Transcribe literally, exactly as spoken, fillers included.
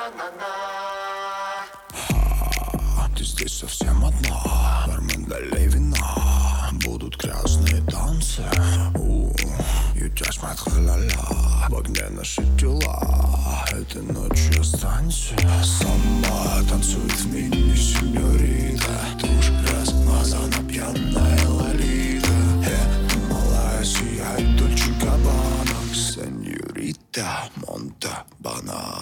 Ты здесь совсем одна, бармен, налей вина. Будут грязные танцы, у You touch my tra-la-la. В огне наши тела, этой ночью останься. Сама танцует в мини-сеньорита. Ты уж размазана, пьяная лолита. Э, малая сияет Дольче Габбана. Сеньорита Монтабана.